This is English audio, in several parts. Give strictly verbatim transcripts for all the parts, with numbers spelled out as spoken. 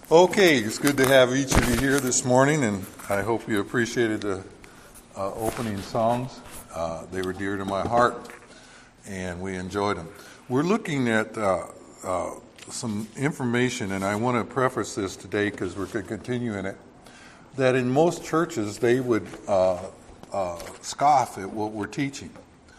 Okay, it's good to have each of you here this morning, and I hope you appreciated the uh, opening songs. Uh, they were dear to my heart, and we enjoyed them. We're looking at uh, uh, some information, and I want to preface this today because we're going to continue in it, that in most churches they would uh, uh, scoff at what we're teaching.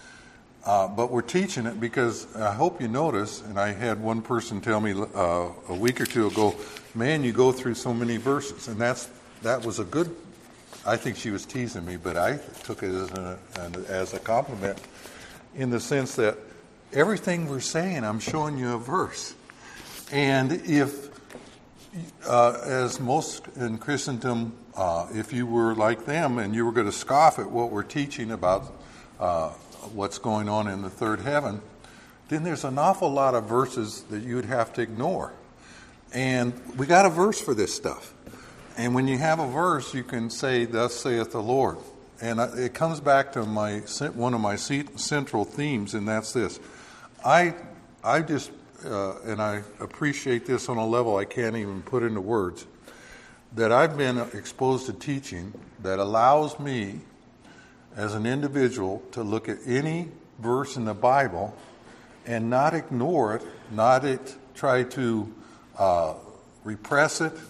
Uh, but we're teaching it because I hope you notice, and I had one person tell me uh, a week or two ago, man, you go through so many verses. And that's that was a good, I think she was teasing me, but I took it as a, as a compliment in the sense that everything we're saying, I'm showing you a verse. And if, uh, as most in Christendom, uh, if you were like them and you were going to scoff at what we're teaching about uh what's going on in the third heaven, then there's an awful lot of verses that you would have to ignore. And we got a verse for this stuff. And when you have a verse, you can say, "Thus saith the Lord." And it comes back to my one of my central themes, and that's this. I I just, uh, and I appreciate this on a level I can't even put into words, that I've been exposed to teaching that allows me as an individual to look at any verse in the Bible and not ignore it, not it, try to uh, repress it,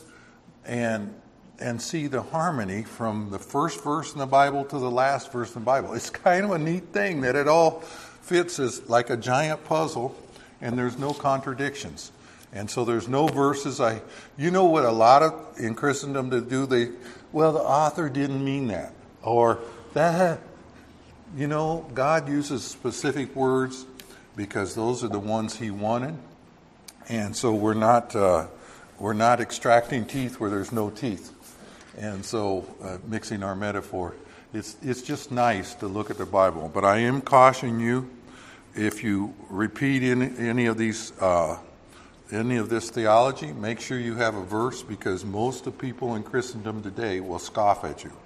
and and see the harmony from the first verse in the Bible to the last verse in the Bible. It's kind of a neat thing that it all fits as like a giant puzzle, and there's no contradictions. And so there's no verses. I, you know what a lot of in Christendom to do? They, well, the author didn't mean that, or that, you know, God uses specific words because those are the ones He wanted, and so we're not uh, we're not extracting teeth where there's no teeth, and so uh, mixing our metaphor. It's it's just nice to look at the Bible, but I am cautioning you, if you repeat any, any of these uh, any of this theology, make sure you have a verse, because most of the people in Christendom today will scoff at you.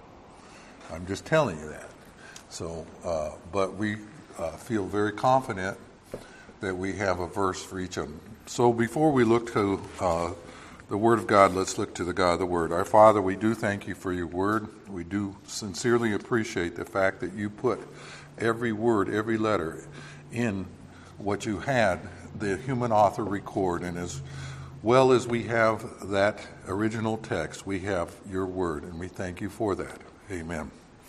I'm just telling you that. So, uh, but we uh, feel very confident that we have a verse for each of them. So before we look to uh, the Word of God, let's look to the God of the Word. Our Father, we do thank you for your Word. We do sincerely appreciate the fact that you put every word, every letter in what you had the human author record. And as well as we have that original text, we have your Word, and we thank you for that. Amen.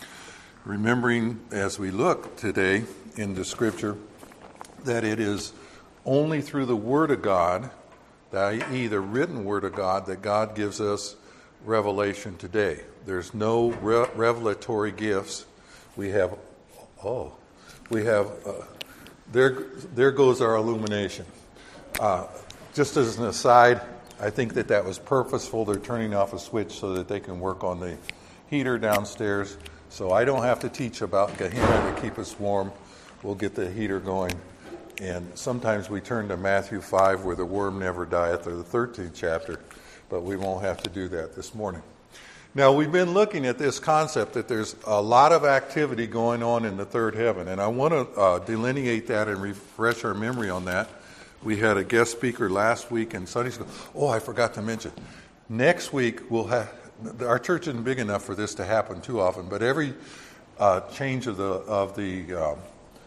Remembering as we look today in the Scripture that it is only through the Word of God, that is the written Word of God, that God gives us revelation today. There's no re- revelatory gifts. We have, oh, we have, uh, there, there goes our illumination. Uh, just as an aside, I think that that was purposeful. They're turning off a switch so that they can work on the heater downstairs. So I don't have to teach about Gehenna to keep us warm. We'll get the heater going. And sometimes we turn to Matthew five, where the worm never dieth, or the thirteenth chapter, but we won't have to do that this morning. Now, we've been looking at this concept that there's a lot of activity going on in the third heaven, and I want to uh, delineate that and refresh our memory on that. We had a guest speaker last week in Sunday school. Oh, I forgot to mention. Next week, we'll have... Our church isn't big enough for this to happen too often, but every uh, change of the of the um,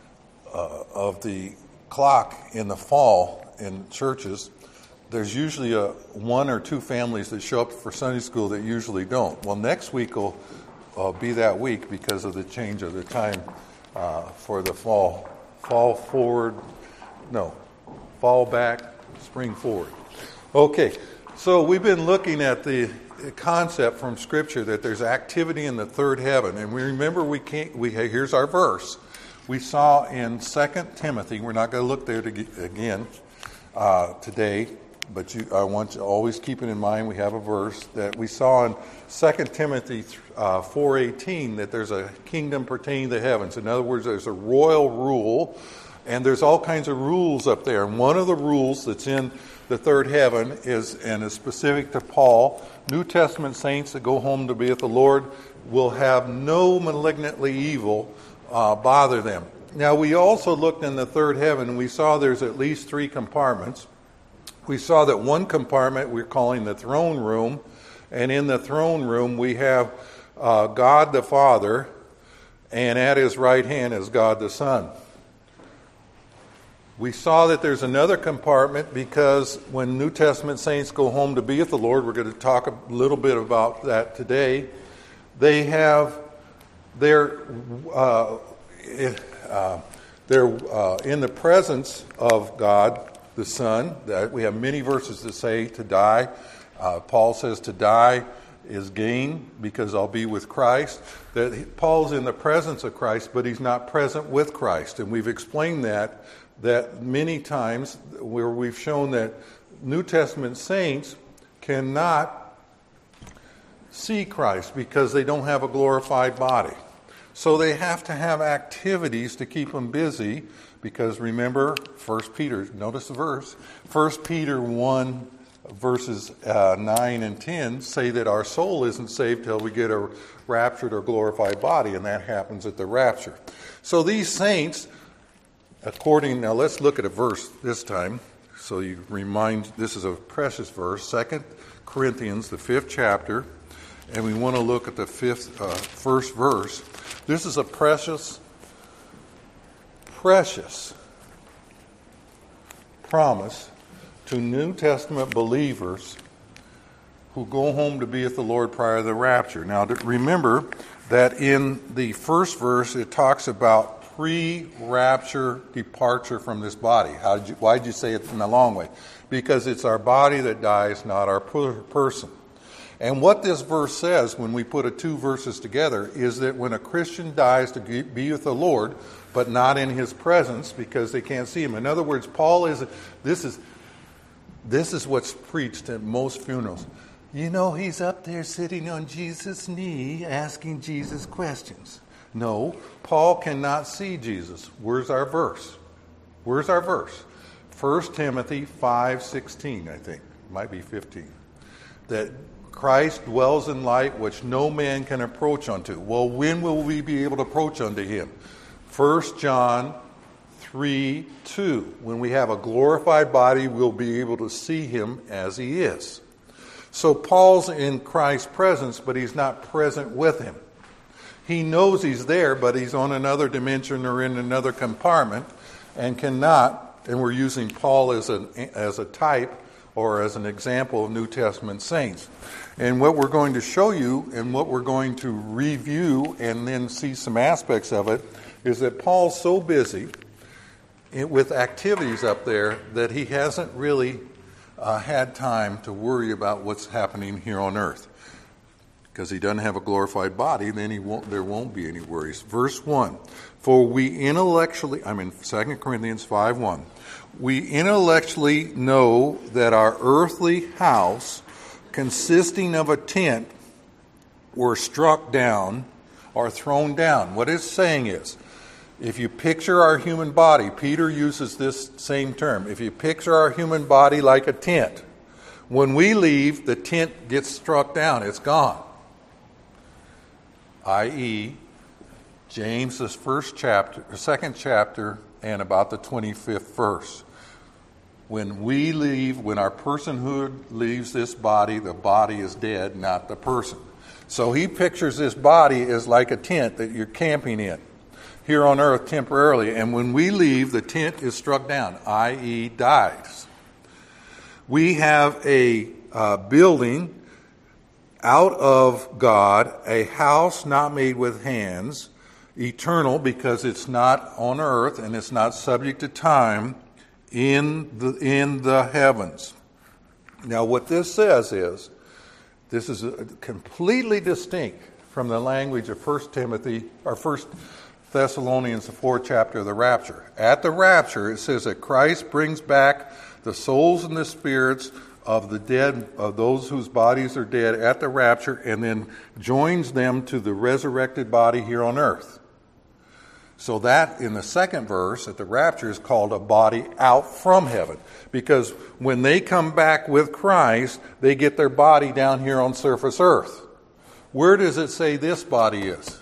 uh, of the clock in the fall in churches, there's usually a one or two families that show up for Sunday school that usually don't. Well, next week will uh, be that week because of the change of the time uh, for the fall. Fall forward, no, fall back, spring forward. Okay, so we've been looking at the concept from Scripture that there's activity in the third heaven, and we remember we can't. We here's our verse. We saw in Second Timothy. We're not going to look there to, again uh, today, but you, I want you to always keep it in mind. We have a verse that we saw in Second Timothy uh, four eighteen that there's a kingdom pertaining to the heavens. In other words, there's a royal rule, and there's all kinds of rules up there. And one of the rules that's in the third heaven is, and is specific to Paul, New Testament saints that go home to be with the Lord will have no malignantly evil uh, bother them. Now, we also looked in the third heaven, and we saw there's at least three compartments. we saw that one compartment we're calling the throne room, and in the throne room we have uh, God the Father, and at his right hand is God the Son. We saw that there's another compartment because when New Testament saints go home to be with the Lord, we're going to talk a little bit about that today. They have their uh, uh, they're uh, in the presence of God the Son. That we have many verses that say to die. Uh, Paul says to die is gain because I'll be with Christ. That he, Paul's in the presence of Christ, but he's not present with Christ, and we've explained that that many times where we've shown that New Testament saints cannot see Christ because they don't have a glorified body. So they have to have activities to keep them busy because remember, First Peter, notice the verse, First Peter one verses uh, nine and ten say that our soul isn't saved till we get a raptured or glorified body, and that happens at the rapture. So these saints, according, now let's look at a verse this time, so you remind, this is a precious verse, Second Corinthians, the fifth chapter, and we want to look at the fifth, uh, first verse. This is a precious, precious promise to New Testament believers who go home to be with the Lord prior to the rapture. Now, remember that in the first verse, it talks about pre-rapture departure from this body. How did you, why did you say it in the long way? Because it's our body that dies, not our per- person. And what this verse says, when we put the two verses together, is that when a Christian dies to be with the Lord, but not in his presence because they can't see him. In other words, Paul is, this is, this is what's preached at most funerals. You know, he's up there sitting on Jesus' knee asking Jesus questions. No, Paul cannot see Jesus. Where's our verse? Where's our verse? First Timothy five sixteen, I think. It might be fifteen. That Christ dwells in light which no man can approach unto. Well, when will we be able to approach unto him? First John three two. When we have a glorified body, we'll be able to see him as he is. So Paul's in Christ's presence, but he's not present with him. He knows he's there, but he's on another dimension or in another compartment and cannot, and we're using Paul as a, as a type or as an example of New Testament saints. And what we're going to show you and what we're going to review and then see some aspects of it is that Paul's so busy with activities up there that he hasn't really uh, had time to worry about what's happening here on earth. Because he doesn't have a glorified body, then he won't. There won't be any worries. Verse one, for we intellectually, I'm in Second Corinthians five one, we intellectually know that our earthly house, consisting of a tent, were struck down or thrown down. What it's saying is, if you picture our human body, Peter uses this same term, if you picture our human body like a tent, when we leave, the tent gets struck down, it's gone. that is, James' first chapter, second chapter, and about the twenty-fifth verse. When we leave, when our personhood leaves this body, the body is dead, not the person. So he pictures this body as like a tent that you're camping in here on earth temporarily. And when we leave, the tent is struck down, that is dies. We have a uh, building out of God, a house not made with hands, eternal because it's not on earth and it's not subject to time, in the in the heavens. Now what this says is, this is a, completely distinct from the language of First Timothy, or First Thessalonians, the fourth chapter of the rapture. At the rapture, it says that Christ brings back the souls and the spirits of the dead, of those whose bodies are dead at the rapture, and then joins them to the resurrected body here on earth. So that, in the second verse, at the rapture, is called a body out from heaven. Because when they come back with Christ, they get their body down here on surface earth. Where does it say this body is?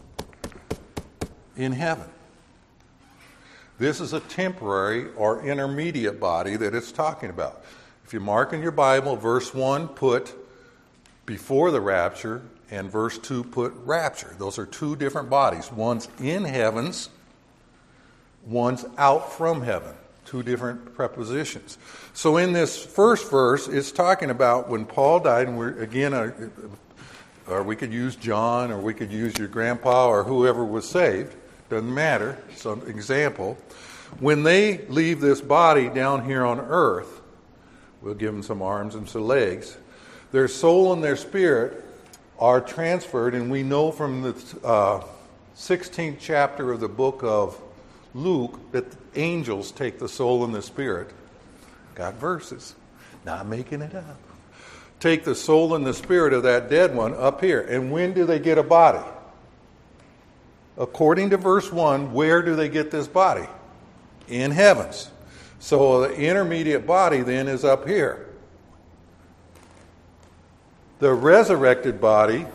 In heaven. This is a temporary or intermediate body that it's talking about. If you mark in your Bible, verse one, put before the rapture, and verse two, put rapture. Those are two different bodies. One's in heavens, one's out from heaven. Two different prepositions. So in this first verse, it's talking about when Paul died, and we're again, uh, or we could use John, or we could use your grandpa, or whoever was saved. Doesn't matter. Some example. When they leave this body down here on earth, we'll give them some arms and some legs. Their soul and their spirit are transferred, and we know from the uh, sixteenth chapter of the book of Luke that the angels take the soul and the spirit. Got verses. Not making it up. Take the soul and the spirit of that dead one up here. And when do they get a body? According to verse one, where do they get this body? In heavens. So the intermediate body then is up here. The resurrected body,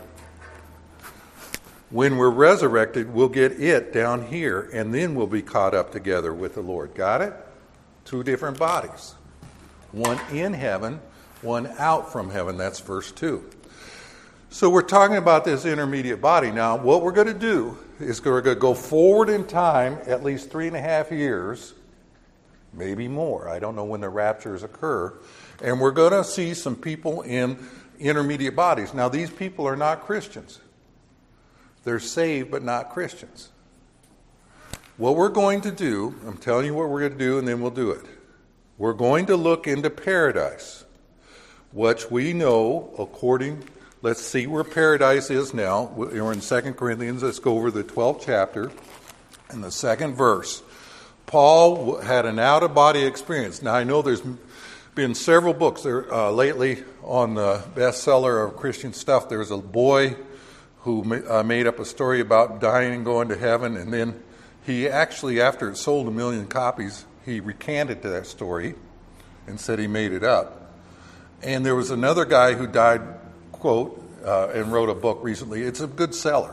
when we're resurrected, we'll get it down here, and then we'll be caught up together with the Lord. Got it? Two different bodies. One in heaven, one out from heaven. That's verse two. So we're talking about this intermediate body. Now, what we're going to do is we're going to go forward in time at least three and a half years, maybe more. I don't know when the raptures occur. And we're going to see some people in intermediate bodies. Now, these people are not Christians. They're saved but not Christians. What we're going to do, I'm telling you what we're going to do, and then we'll do it. We're going to look into paradise, which we know according, let's see where paradise is now. We're in Second Corinthians. Let's go over the twelfth chapter and the second verse. Paul had an out-of-body experience. Now, I know there's been several books there uh, lately on the bestseller of Christian stuff. There was a boy who ma- uh, made up a story about dying and going to heaven, and then he actually, after it sold a million copies, he recanted to that story and said he made it up. And there was another guy who died, quote, uh, and wrote a book recently. It's a good seller.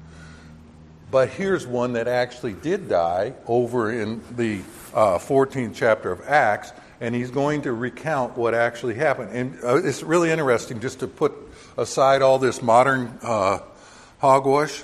But here's one that actually did die over in the uh, fourteenth chapter of Acts, and he's going to recount what actually happened. And uh, it's really interesting just to put aside all this modern uh, hogwash.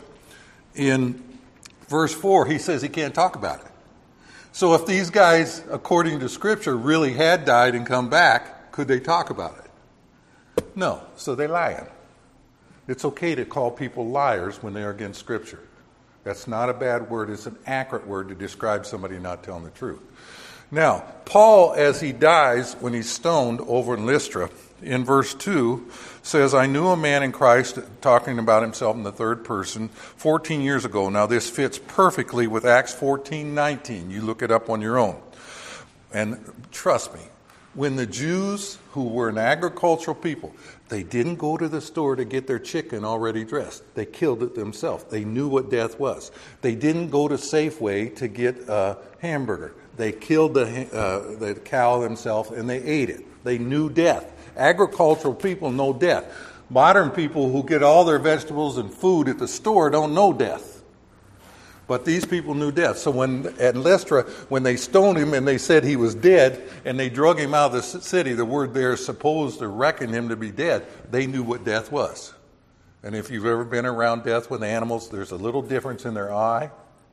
In verse four, he says he can't talk about it. So if these guys, according to Scripture, really had died and come back, could they talk about it? No. So they're lying. It's okay to call people liars when they are against Scripture. That's not a bad word. It's an accurate word to describe somebody not telling the truth. Now, Paul, as he dies when he's stoned over in Lystra, in verse two, says, I knew a man in Christ, talking about himself in the third person, fourteen years ago. Now, this fits perfectly with Acts fourteen nineteen. You look it up on your own. And trust me, when the Jews, who were an agricultural people, they didn't go to the store to get their chicken already dressed. They killed it themselves. They knew what death was. They didn't go to Safeway to get a hamburger. They killed the, uh, the cow themselves and they ate it. They knew death. Agricultural people know death. Modern people who get all their vegetables and food at the store don't know death. But these people knew death. So when at Lystra, when they stoned him and they said he was dead, and they drug him out of the city, the word there is supposed to reckon him to be dead. They knew what death was. And if you've ever been around death with animals, there's a little difference in their eye,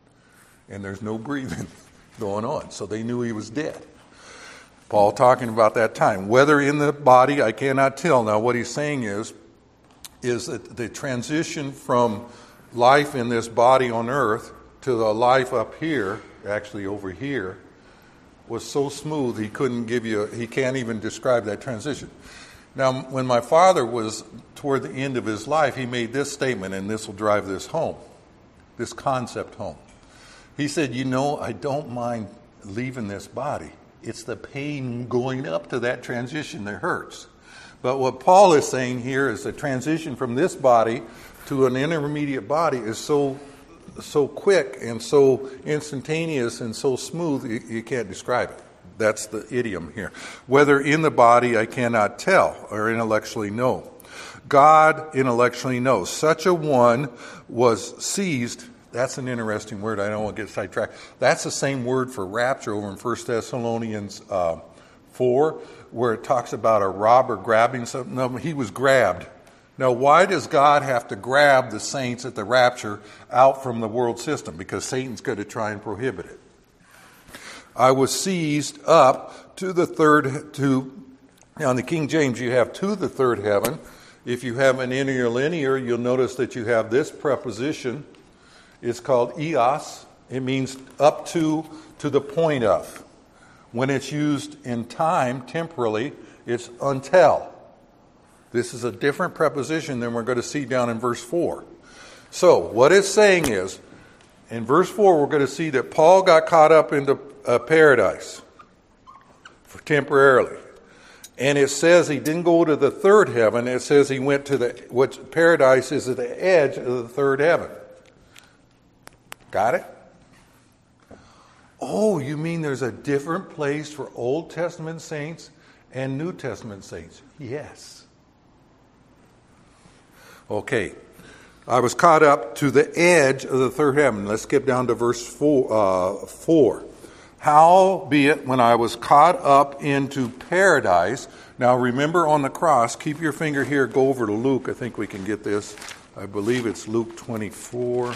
and there's no breathing going on. So they knew he was dead. Paul talking about that time. Whether in the body, I cannot tell. Now what he's saying is, is that the transition from life in this body on earth to the life up here, actually over here, was so smooth he couldn't give you, he can't even describe that transition. Now, when my father was toward the end of his life, he made this statement, and this will drive this home, this concept home. He said, you know, I don't mind leaving this body. It's the pain going up to that transition that hurts. But what Paul is saying here is the transition from this body to an intermediate body is so so quick and so instantaneous and so smooth, you, you can't describe it. That's the idiom here. Whether in the body, I cannot tell, or intellectually know. God intellectually knows. Such a one was seized. That's an interesting word. I don't want to get sidetracked. That's the same word for rapture over in First Thessalonians uh, four, where it talks about a robber grabbing something. No, he was grabbed. Now, why does God have to grab the saints at the rapture out from the world system? Because Satan's going to try and prohibit it. I was seized up to the third, to, now in the King James you have to the third heaven. If you have an interlinear, you'll notice that you have this preposition. It's called eos. It means up to, to the point of. When it's used in time, temporally, it's until. This is a different preposition than we're going to see down in verse four. So, what it's saying is, in verse four, we're going to see that Paul got caught up into uh, paradise for temporarily. And it says he didn't go to the third heaven. It says he went to the, what paradise is at the edge of the third heaven. Got it? Oh, you mean there's a different place for Old Testament saints and New Testament saints? Yes. Okay, I was caught up to the edge of the third heaven. Let's skip down to verse four. Uh, four. Howbeit, when I was caught up into paradise. Now remember on the cross, keep your finger here, go over to Luke. I think we can get this. I believe it's Luke twenty-four.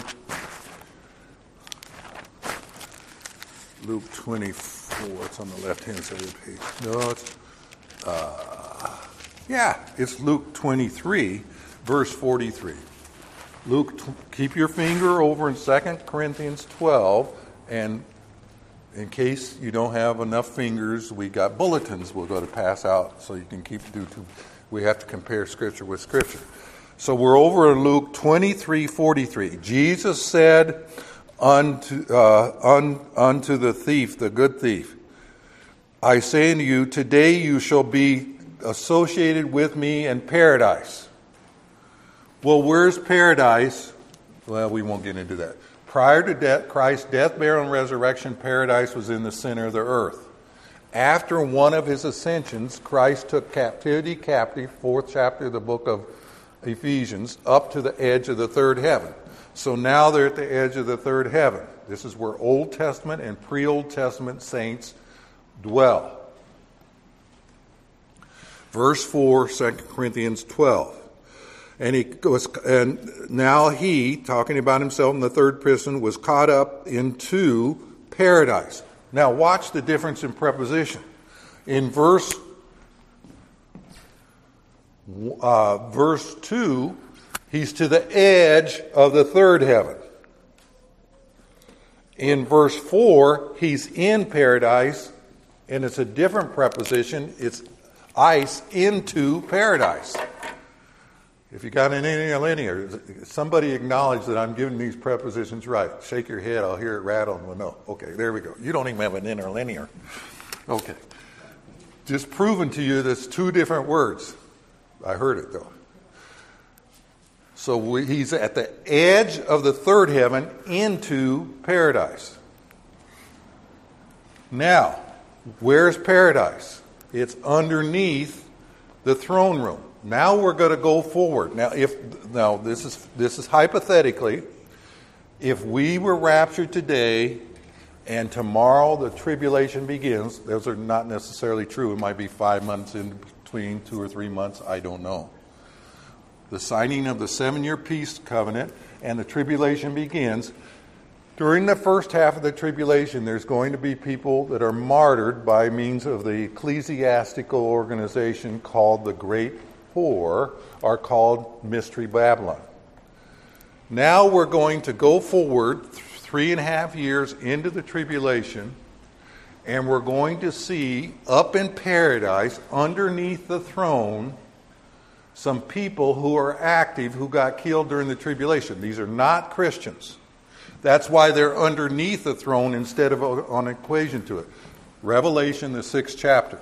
Luke twenty-four. It's on the left-hand side of the page. No, it's... Uh, yeah, it's Luke twenty-three. Verse forty-three. Luke, keep your finger over in Second Corinthians twelve, and in case you don't have enough fingers, we got bulletins we're going to pass out so you can keep do to. We have to compare Scripture with Scripture. So we're over in Luke twenty-three forty-three. Jesus said unto uh, un, unto the thief, the good thief, I say unto you, today you shall be associated with me in paradise. Well, where's paradise? Well, we won't get into that. Prior to death, Christ's death, burial, and resurrection, paradise was in the center of the earth. After one of his ascensions, Christ took captivity captive, fourth chapter of the book of Ephesians, up to the edge of the third heaven. So now they're at the edge of the third heaven. This is where Old Testament and pre-Old Testament saints dwell. Verse four, Second Corinthians twelve. And he was, and now he, talking about himself in the third person, was caught up into paradise. Now watch the difference in preposition. In verse uh, verse two, he's to the edge of the third heaven. In verse four, he's in paradise, and it's a different preposition. It's ice into paradise. If you got an interlinear, somebody acknowledge that I'm giving these prepositions right. Shake your head, I'll hear it rattle, and we'll know. Okay, there we go. You don't even have an interlinear. Okay. Just proving to you that's two different words. I heard it, though. So we, he's at the edge of the third heaven into paradise. Now, where's paradise? It's underneath the throne room. Now we're going to go forward. Now, if now this is this is hypothetically, if we were raptured today, and tomorrow the tribulation begins, those are not necessarily true. It might be five months in between, two or three months. I don't know. The signing of the seven-year peace covenant and the tribulation begins. During the first half of the tribulation, there's going to be people that are martyred by means of the ecclesiastical organization called the Great Four, are called Mystery Babylon. Now we're going to go forward three and a half years into the tribulation, and we're going to see up in paradise, underneath the throne, some people who are active who got killed during the tribulation. These are not Christians. That's why they're underneath the throne instead of on an equation to it. Revelation, the sixth chapter.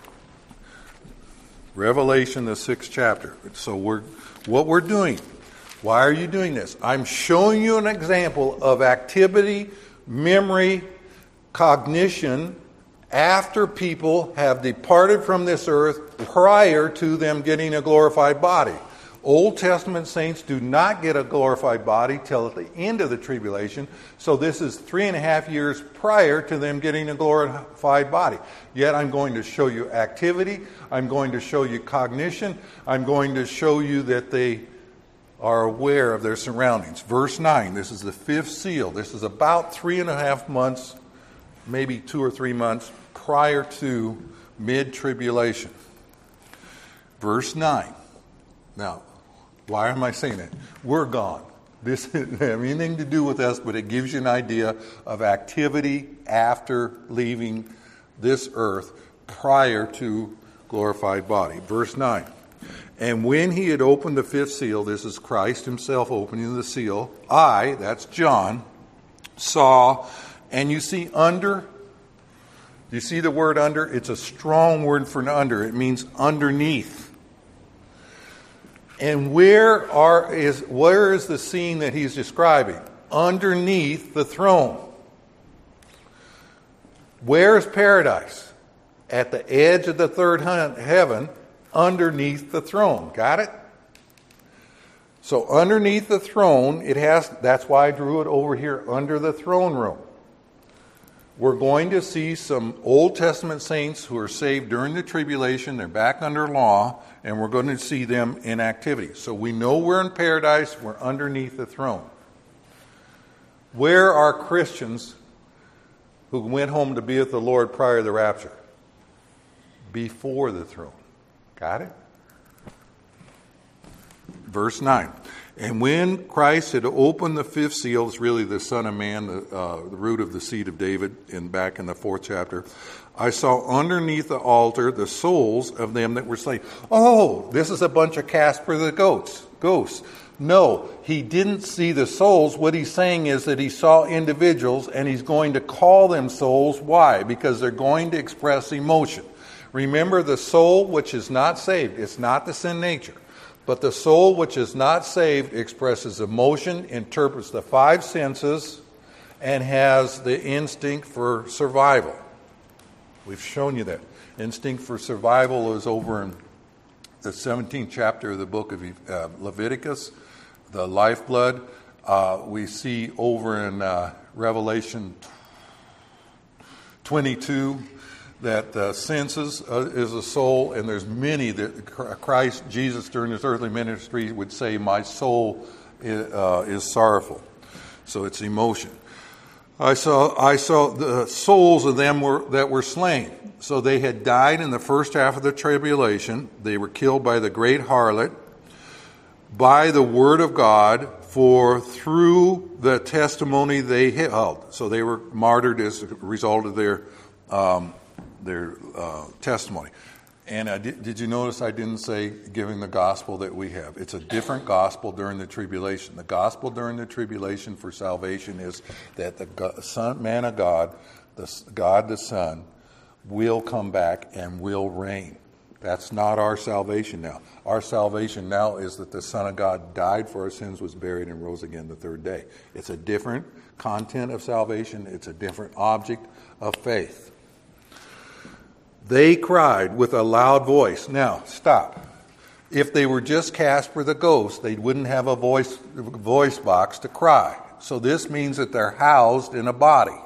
Revelation, the sixth chapter. So we're what we're doing. Why are you doing this? I'm showing you an example of activity, memory, cognition after people have departed from this earth prior to them getting a glorified body. Old Testament saints do not get a glorified body till at the end of the tribulation. So this is three and a half years prior to them getting a glorified body. Yet I'm going to show you activity. I'm going to show you cognition. I'm going to show you that they are aware of their surroundings. Verse nine, this is the fifth seal. This is about three and a half months, maybe two or three months prior to mid-tribulation. Verse nine. Now, why am I saying that? We're gone. This doesn't have anything to do with us, but it gives you an idea of activity after leaving this earth prior to glorified body. Verse nine. And when he had opened the fifth seal, this is Christ himself opening the seal, I, that's John, saw, and you see under, you see the word under? It's a strong word for under. It means underneath. And where are is where is the scene that he's describing? Underneath the throne. Where is paradise? At the edge of the third heaven, underneath the throne. Got it? So underneath the throne, it has. That's why I drew it over here under the throne room. We're going to see some Old Testament saints who are saved during the tribulation. They're back under law, and we're going to see them in activity. So we know we're in paradise. We're underneath the throne. Where are Christians who went home to be with the Lord prior to the rapture? Before the throne. Got it? Verse nine. And when Christ had opened the fifth seal, it's really the Son of Man, the, uh, the root of the seed of David, in back in the fourth chapter, I saw underneath the altar the souls of them that were slain. Oh, this is a bunch of Casper the goats, ghosts. No, he didn't see the souls. What he's saying is that he saw individuals, and he's going to call them souls. Why? Because they're going to express emotion. Remember, the soul which is not saved, it's not the sin nature. But the soul which is not saved expresses emotion, interprets the five senses, and has the instinct for survival. We've shown you that. Instinct for survival is over in the seventeenth chapter of the book of uh, Leviticus, the lifeblood. Uh, we see over in uh, Revelation twenty-two that the senses uh, is a soul, and there's many that Christ, Jesus, during his earthly ministry would say, my soul is, uh, is sorrowful. So it's emotion. I saw I saw the souls of them were that were slain. So they had died in the first half of the tribulation. They were killed by the great harlot, by the word of God, for through the testimony they held. So they were martyred as a result of their um, their uh, testimony. And I did, did you notice I didn't say giving the gospel that we have? It's a different gospel during the tribulation. The gospel during the tribulation for salvation is that the Son, man of God, the God the Son, will come back and will reign. That's not our salvation now. Our salvation now is that the Son of God died for our sins, was buried, and rose again the third day. It's a different content of salvation. It's a different object of faith. They cried with a loud voice. Now, stop. If they were just Casper the ghost, they wouldn't have a voice voice box to cry. So this means that they're housed in a body.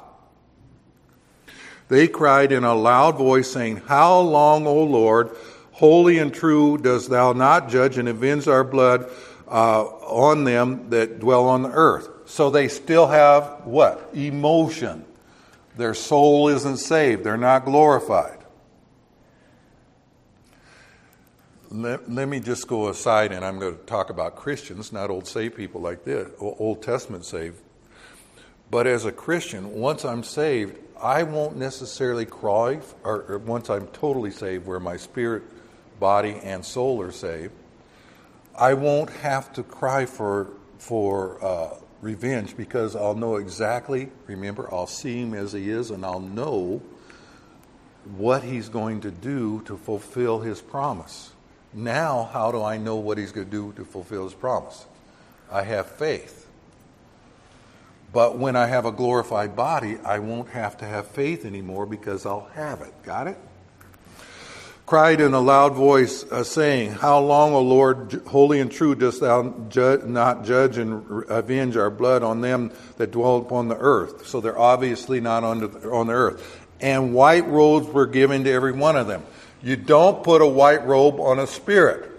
They cried in a loud voice, saying, how long, O Lord, holy and true, dost thou not judge and avenge our blood uh, on them that dwell on the earth? So they still have what? Emotion. Their soul isn't saved. They're not glorified. Let, let me just go aside, and I'm going to talk about Christians, not old saved people like this, Old Testament saved. But as a Christian, once I'm saved, I won't necessarily cry, or, or once I'm totally saved, where my spirit, body, and soul are saved, I won't have to cry for for uh, revenge, because I'll know exactly, remember, I'll see him as he is, and I'll know what he's going to do to fulfill his promise. Now, how do I know what he's going to do to fulfill his promise? I have faith. But when I have a glorified body, I won't have to have faith anymore because I'll have it. Got it? cried in a loud voice, uh, saying, How long, O Lord, holy and true, dost thou ju- not judge and avenge our blood on them that dwell upon the earth? So they're obviously not on the, on the earth. And white robes were given to every one of them. You don't put a white robe on a spirit.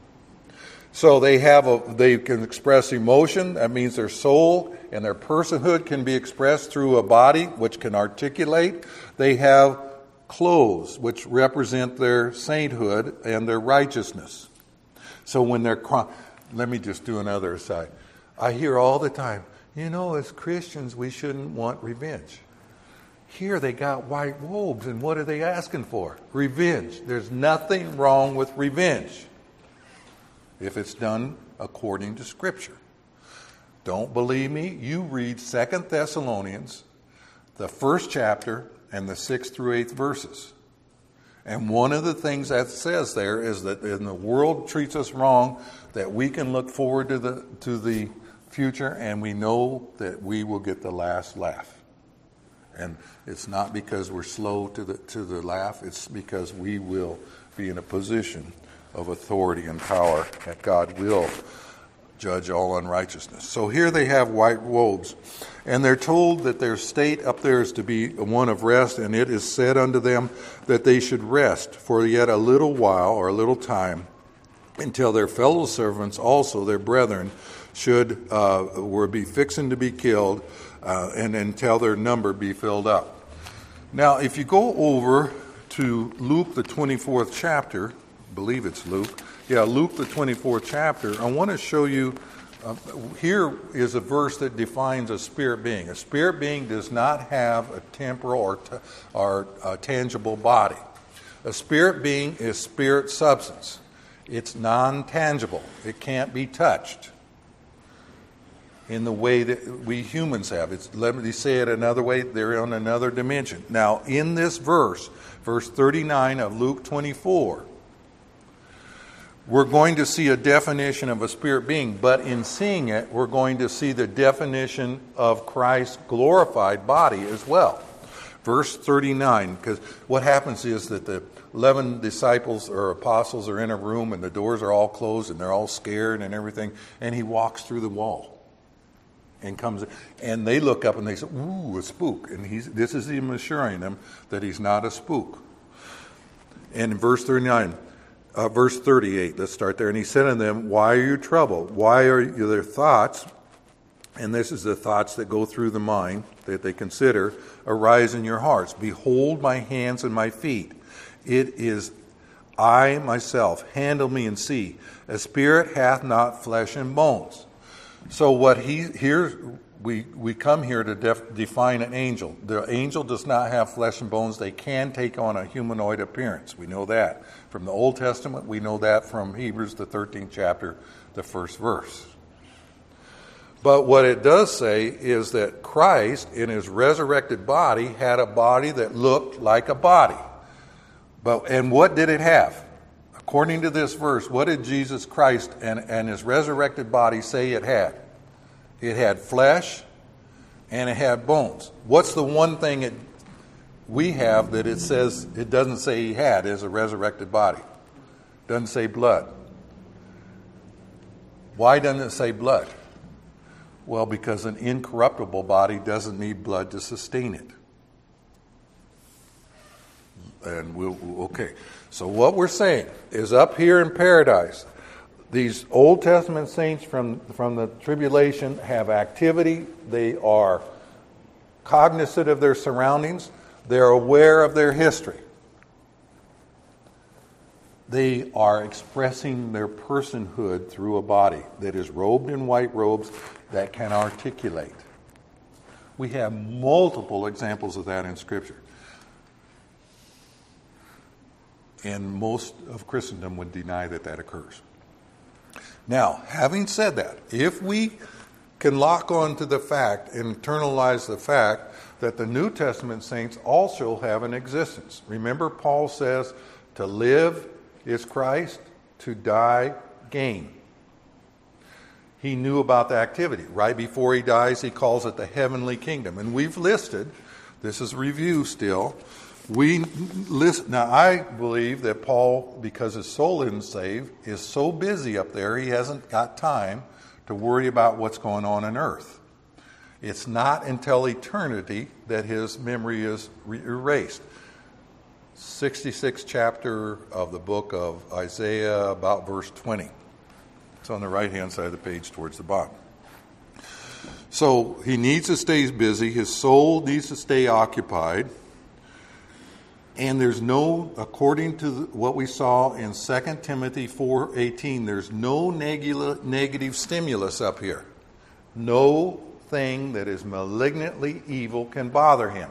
So they have a, they can express emotion. That means their soul and their personhood can be expressed through a body which can articulate. They have clothes which represent their sainthood and their righteousness. So when they're, let me just do another aside. I hear all the time, you know, as Christians we shouldn't want revenge. Here they got white robes, and what are they asking for? Revenge. There's nothing wrong with revenge if it's done according to Scripture. Don't believe me? You read Second Thessalonians, the first chapter, and the sixth through eighth verses. And one of the things that says there is that when the world treats us wrong, that we can look forward to the to the future, and we know that we will get the last laugh. And it's not because we're slow to the to the laugh, it's because we will be in a position of authority and power that God will judge all unrighteousness. So here they have white robes, and they're told that their state up there is to be one of rest, and it is said unto them that they should rest for yet a little while or a little time until their fellow servants also, their brethren, should uh, were be fixing to be killed, uh, and until their number be filled up. Now, if you go over to Luke, the twenty-fourth chapter, I believe it's Luke, yeah, Luke, the twenty-fourth chapter, I want to show you, uh, here is a verse that defines a spirit being. A spirit being does not have a temporal or, t- or a tangible body. A spirit being is spirit substance. It's non-tangible. It can't be touched in the way that we humans have. It's, let me say it another way, they're on another dimension. Now, in this verse, verse thirty-nine of Luke twenty-four, we're going to see a definition of a spirit being, but in seeing it, we're going to see the definition of Christ's glorified body as well. Verse thirty-nine, because what happens is that the eleven disciples or apostles are in a room and the doors are all closed and they're all scared and everything, and he walks through the wall and comes, and they look up and they say, ooh, a spook. And he's, this is him assuring them that he's not a spook. And in verse thirty-nine, uh, verse thirty-eight, let's start there. And he said unto them, why are you troubled? Why are your thoughts, and this is the thoughts that go through the mind, that they consider, arise in your hearts. Behold my hands and my feet. It is I myself. Handle me and see. A spirit hath not flesh and bones. So what he here we we come here to def, define an angel. The angel does not have flesh and bones. They can take on a humanoid appearance. We know that from the Old Testament. We know that from Hebrews, the thirteenth chapter, the first verse. But what it does say is that Christ, in his resurrected body, had a body that looked like a body. But and what did it have? According to this verse, what did Jesus Christ and, and his resurrected body say it had? It had flesh and it had bones. What's the one thing it, we have that it says it doesn't say he had as a resurrected body? It doesn't say blood. Why doesn't it say blood? Well, because an incorruptible body doesn't need blood to sustain it. And we'll, okay. So what we're saying is up here in paradise, these Old Testament saints from, from the tribulation have activity. They are cognizant of their surroundings. They're aware of their history. They are expressing their personhood through a body that is robed in white robes that can articulate. We have multiple examples of that in Scripture. And most of Christendom would deny that that occurs. Now, having said that, if we can lock on to the fact, internalize the fact that the New Testament saints also have an existence. Remember, Paul says, to live is Christ, to die, gain. He knew about the activity. Right before he dies, he calls it the heavenly kingdom. And we've listed, this is review still, We listen. Now, I believe that Paul, because his soul isn't saved, is so busy up there, he hasn't got time to worry about what's going on on earth. It's not until eternity that his memory is re- erased. sixty-sixth chapter of the book of Isaiah, about verse twenty. It's on the right-hand side of the page towards the bottom. So he needs to stay busy. His soul needs to stay occupied. And there's no, according to what we saw in Second Timothy four eighteen, there's no negu- negative stimulus up here. No thing that is malignantly evil can bother him.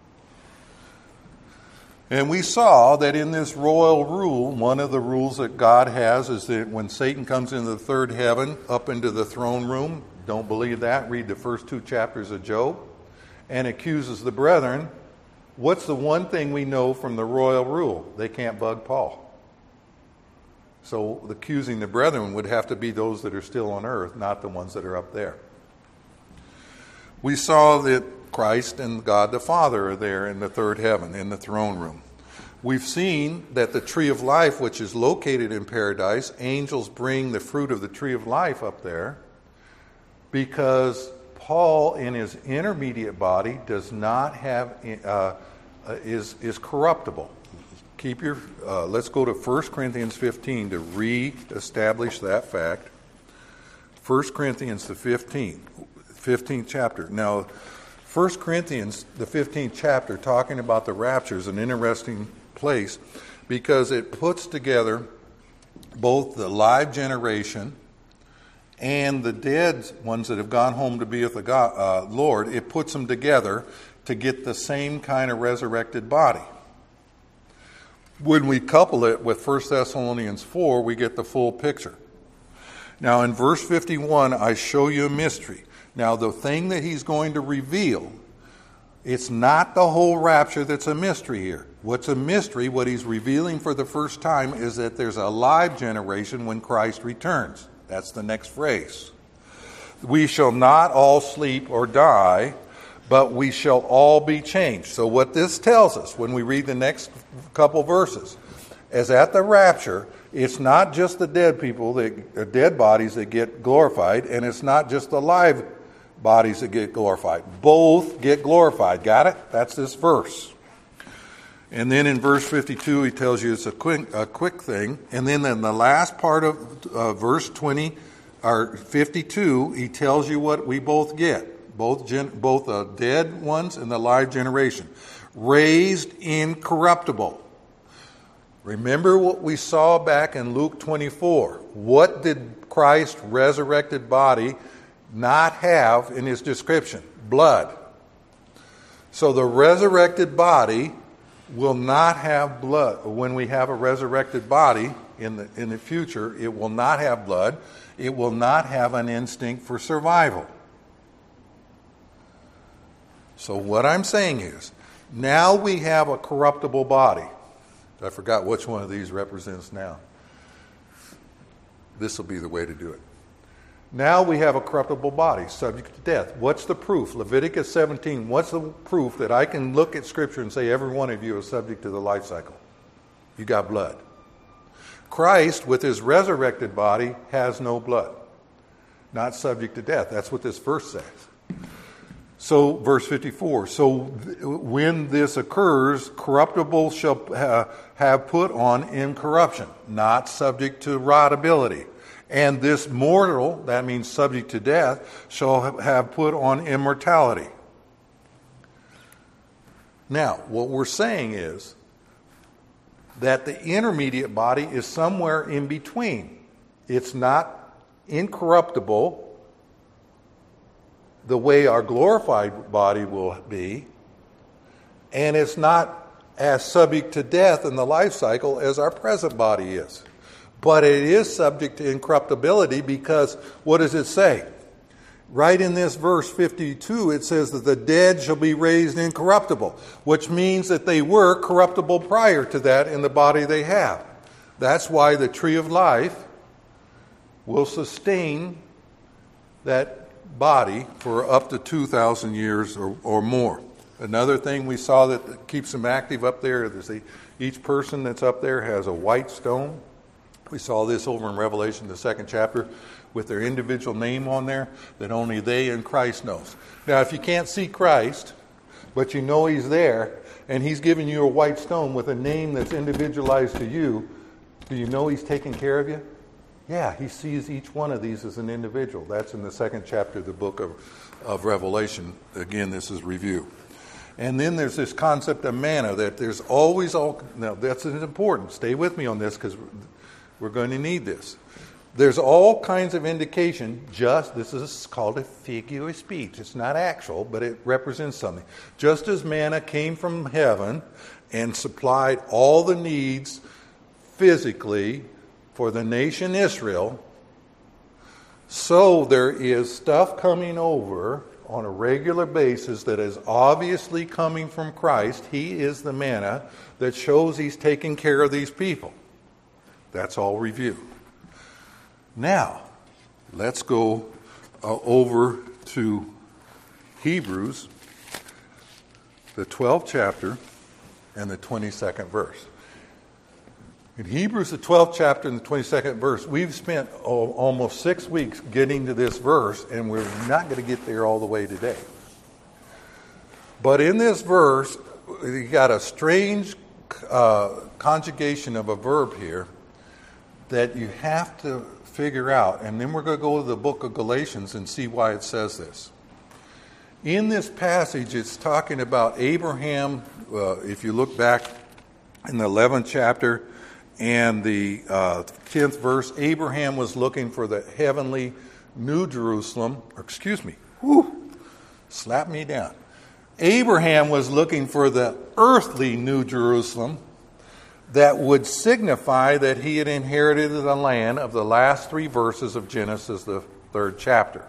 And we saw that in this royal rule, one of the rules that God has is that when Satan comes into the third heaven, up into the throne room, don't believe that, read the first two chapters of Job, and accuses the brethren, what's the one thing we know from the royal rule? They can't bug Paul. So accusing the brethren would have to be those that are still on earth, not the ones that are up there. We saw that Christ and God the Father are there in the third heaven, in the throne room. We've seen that the tree of life, which is located in paradise, angels bring the fruit of the tree of life up there because Paul, in his intermediate body, does not have uh, is is corruptible. Keep your. Uh, let's go to First Corinthians fifteen to re-establish that fact. First Corinthians the fifteenth, fifteenth chapter. Now, First Corinthians the fifteenth chapter, talking about the rapture, is an interesting place because it puts together both the live generation and the dead ones that have gone home to be with the God, uh, Lord. It puts them together to get the same kind of resurrected body. When we couple it with First Thessalonians four, we get the full picture. Now in verse fifty-one, I show you a mystery. Now the thing that he's going to reveal, it's not the whole rapture that's a mystery here. What's a mystery, what he's revealing for the first time, is that there's a live generation when Christ returns. That's the next phrase. We shall not all sleep or die, but we shall all be changed. So what this tells us, when we read the next couple verses, is at the rapture, it's not just the dead people, the dead bodies that get glorified, and it's not just the live bodies that get glorified. Both get glorified. Got it? That's this verse. And then in verse fifty-two, he tells you it's a quick, a quick thing. And then in the last part of uh, verse twenty, or fifty-two, he tells you what we both get. Both gen, both the dead ones and the live generation. Raised incorruptible. Remember what we saw back in Luke twenty-four. What did Christ's resurrected body not have in his description? Blood. So the resurrected body will not have blood. When we have a resurrected body in the in the future, it will not have blood. It will not have an instinct for survival. So what I'm saying is, now we have a corruptible body. I forgot which one of these represents now. This will be the way to do it. Now we have a corruptible body, subject to death. What's the proof? Leviticus seventeen, what's the proof that I can look at Scripture and say every one of you is subject to the life cycle? You got blood. Christ, with his resurrected body, has no blood. Not subject to death. That's what this verse says. So, verse fifty-four, so when this occurs, corruptible shall uh, have put on incorruption, not subject to rotability. And this mortal, that means subject to death, shall have put on immortality. Now, what we're saying is that the intermediate body is somewhere in between. It's not incorruptible the way our glorified body will be, and it's not as subject to death in the life cycle as our present body is. But it is subject to incorruptibility because what does it say? Right in this verse fifty-two, it says that the dead shall be raised incorruptible, which means that they were corruptible prior to that in the body they have. That's why the tree of life will sustain that body for up to two thousand years or, or more. Another thing we saw that keeps them active up there is they, each person that's up there has a white stone. We saw this over in Revelation, the second chapter, with their individual name on there that only they and Christ knows. Now, if you can't see Christ, but you know he's there, and he's giving you a white stone with a name that's individualized to you, do you know he's taking care of you? Yeah, he sees each one of these as an individual. That's in the second chapter of the book of, of Revelation. Again, this is review. And then there's this concept of manna, that there's always all... Now, that's important. Stay with me on this, because we're going to need this. There's all kinds of indication, just, this is called a figure of speech. It's not actual, but it represents something. Just as manna came from heaven and supplied all the needs physically for the nation Israel, so there is stuff coming over on a regular basis that is obviously coming from Christ. He is the manna that shows he's taking care of these people. That's all review. Now, let's go uh, over to Hebrews, the twelfth chapter, and the twenty-second verse. In Hebrews, the twelfth chapter and the twenty-second verse, we've spent oh, almost six weeks getting to this verse, and we're not going to get there all the way today. But in this verse, you got a strange uh, conjugation of a verb here that you have to figure out, and then we're going to go to the book of Galatians and see why it says this. In this passage, it's talking about Abraham. Uh, if you look back in the eleventh chapter and the uh, tenth verse, Abraham was looking for the heavenly New Jerusalem, or excuse me, whew, slap me down. Abraham was looking for the earthly New Jerusalem that would signify that he had inherited the land of the last three verses of Genesis, the third chapter.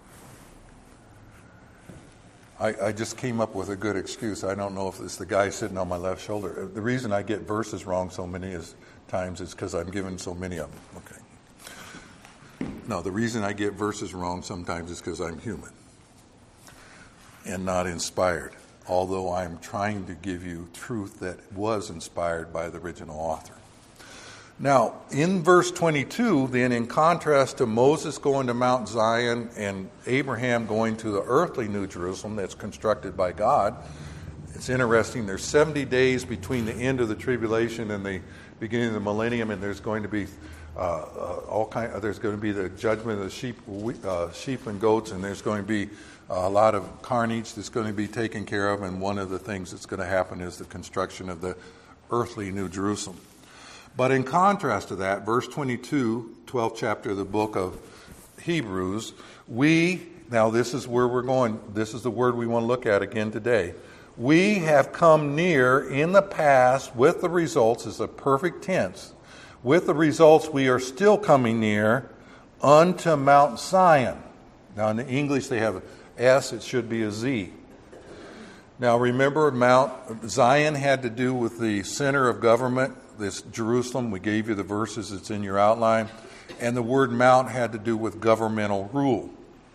I, I just came up with a good excuse. I don't know if it's the guy sitting on my left shoulder. The reason I get verses wrong so many is, times is because I'm given so many of them. Okay. No, the reason I get verses wrong sometimes is because I'm human and not inspired, although I'm trying to give you truth that was inspired by the original author. Now, in verse twenty-two, then, in contrast to Moses going to Mount Zion and Abraham going to the earthly New Jerusalem that's constructed by God, it's interesting. There's seventy days between the end of the tribulation and the beginning of the millennium, and there's going to be uh, uh, all kind. Uh, there's going to be the judgment of the sheep, uh, sheep and goats, and there's going to be a lot of carnage that's going to be taken care of, and one of the things that's going to happen is the construction of the earthly New Jerusalem. But in contrast to that, verse twenty-two, twelfth chapter of the book of Hebrews, we, now this is where we're going, this is the word we want to look at again today. We have come near in the past with the results, is a perfect tense, with the results we are still coming near unto Mount Zion. Now in the English they have S, it should be a Z. Now remember, Mount Zion had to do with the center of government, this Jerusalem. We gave you the verses, it's in your outline. And the word mount had to do with governmental rule.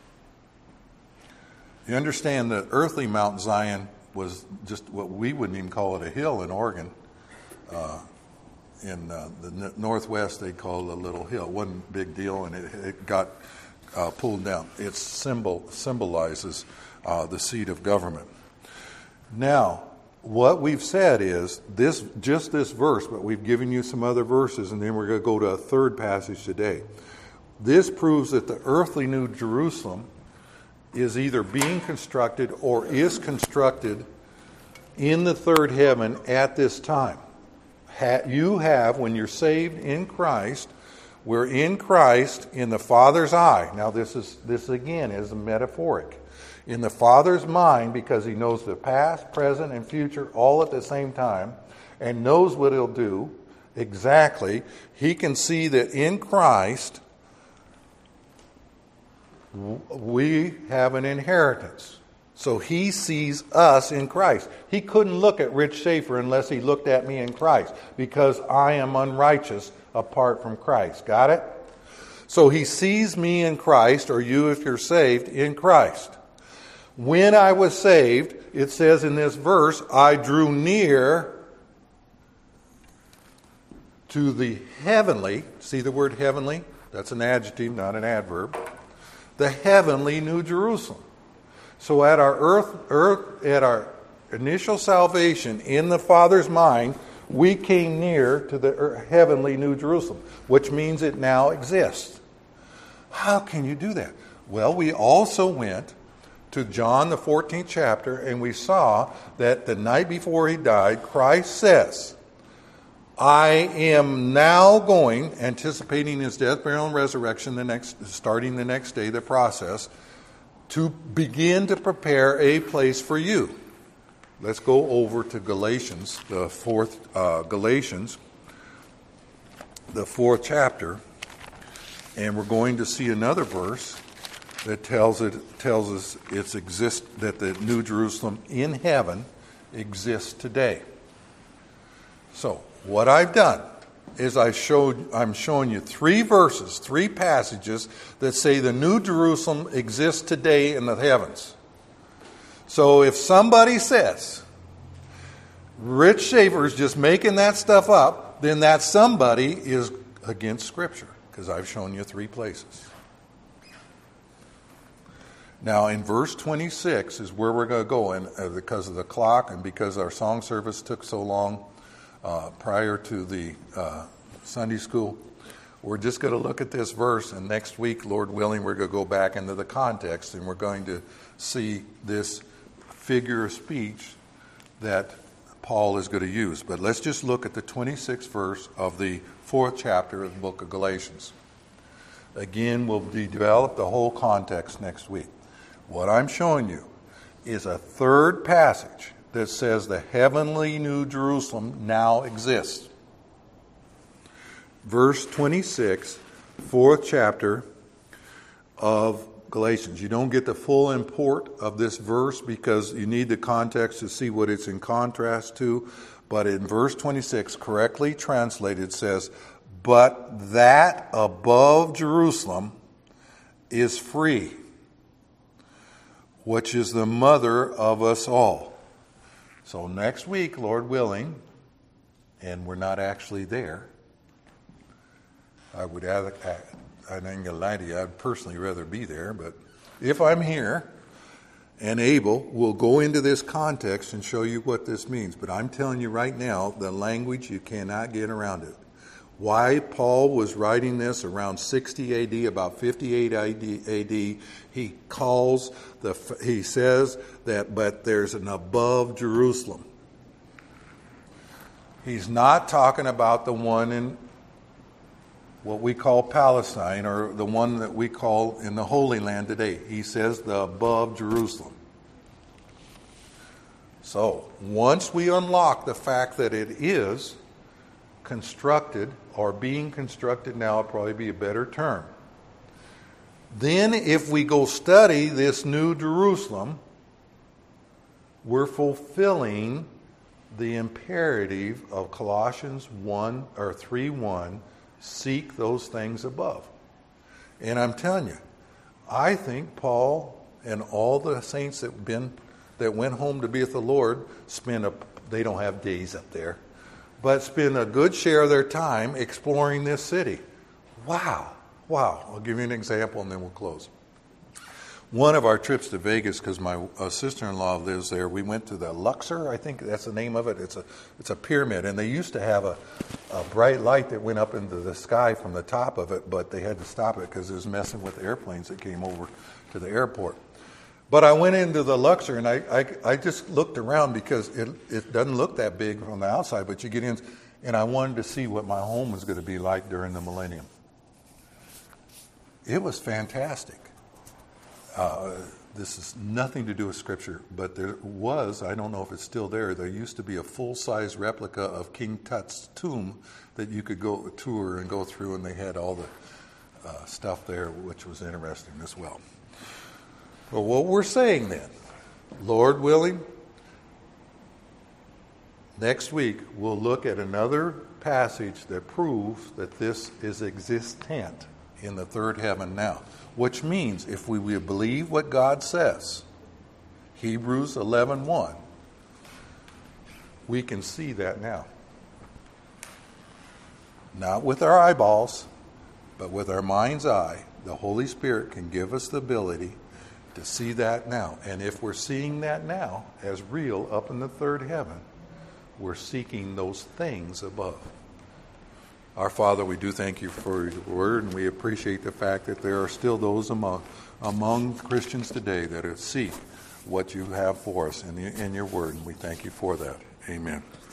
You understand that earthly Mount Zion was just what we wouldn't even call it a hill in Oregon. Uh, in uh, the northwest they call it a little hill. It wasn't a big deal, and it, it got Uh, pulled down. It symbol symbolizes uh, the seat of government. Now, what we've said is this, just this verse, but we've given you some other verses, and then we're going to go to a third passage today. This proves that the earthly New Jerusalem is either being constructed or is constructed in the third heaven at this time. Ha- you have, when you're saved in Christ, we're in Christ in the Father's eye. Now this is this again is metaphoric. In the Father's mind, because he knows the past, present, and future all at the same time, and knows what he'll do exactly. He can see that in Christ we have an inheritance. So he sees us in Christ. He couldn't look at Rich Schaefer unless he looked at me in Christ, because I am unrighteous apart from Christ. Got it? So he sees me in Christ, or you if you're saved in Christ. When I was saved, it says in this verse, I drew near to the heavenly, see the word heavenly? That's an adjective, not an adverb. The heavenly New Jerusalem. So at our earth, earth, at our initial salvation in the Father's mind, we came near to the heavenly New Jerusalem, which means it now exists. How can you do that? Well, we also went to John the fourteenth chapter, and we saw that the night before he died, Christ says, I am now going, anticipating his death, burial, and resurrection, the next, starting the next day, the process, to begin to prepare a place for you. Let's go over to Galatians, the fourth uh, Galatians, the fourth chapter, and we're going to see another verse that tells it tells us it's exist that the New Jerusalem in heaven exists today. So what I've done is I showed I'm showing you three verses, three passages that say the New Jerusalem exists today in the heavens. So if somebody says Rich Schaefer is just making that stuff up, then that somebody is against Scripture, because I've shown you three places. Now, in verse twenty-six is where we're going to go, and uh, because of the clock and because our song service took so long uh, prior to the uh, Sunday school, we're just going to look at this verse, and next week, Lord willing, we're going to go back into the context, and we're going to see this figure of speech that Paul is going to use. But let's just look at the twenty-sixth verse of the fourth chapter of the book of Galatians. Again, we'll develop the whole context next week. What I'm showing you is a third passage that says the heavenly New Jerusalem now exists. Verse twenty-six, fourth chapter of Galatians. You don't get the full import of this verse because you need the context to see what it's in contrast to. But in verse twenty-six, correctly translated, says, but that above Jerusalem is free, which is the mother of us all. So next week, Lord willing, and we're not actually there, I would add, I ain't gonna lie to you, I'd personally rather be there, but if I'm here and able, we'll go into this context and show you what this means. But I'm telling you right now, the language, you cannot get around it. Why Paul was writing this around sixty A D, about fifty-eight A D, he calls, the he says that, but there's an above Jerusalem. He's not talking about the one in what we call Palestine, or the one that we call in the Holy Land today. He says the above Jerusalem. So, once we unlock the fact that it is constructed, or being constructed now would probably be a better term, then if we go study this New Jerusalem, we're fulfilling the imperative of Colossians one or three one, seek those things above. And I'm telling you, I think Paul and all the saints that been that went home to be with the Lord spend a they don't have days up there, but spend a good share of their time exploring this city. Wow. Wow. I'll give you an example and then we'll close. One of our trips to Vegas, because my uh, sister-in-law lives there, we went to the Luxor, I think that's the name of it. It's a it's a pyramid, and they used to have a, a bright light that went up into the sky from the top of it, but they had to stop it because it was messing with the airplanes that came over to the airport. But I went into the Luxor, and I, I, I just looked around because it, it doesn't look that big from the outside, but you get in, and I wanted to see what my home was going to be like during the millennium. It was fantastic. Uh, this has nothing to do with Scripture, but there was, I don't know if it's still there, there used to be a full-size replica of King Tut's tomb that you could go tour and go through, and they had all the uh, stuff there, which was interesting as well. But what we're saying then, Lord willing, next week we'll look at another passage that proves that this is existent in the third heaven now. Which means if we will believe what God says, Hebrews eleven one. We can see that now. Not with our eyeballs, but with our mind's eye. The Holy Spirit can give us the ability to see that now. And if we're seeing that now as real up in the third heaven, we're seeking those things above. Our Father, we do thank you for your word, and we appreciate the fact that there are still those among among Christians today that seek what you have for us in, the, in your word, and we thank you for that. Amen.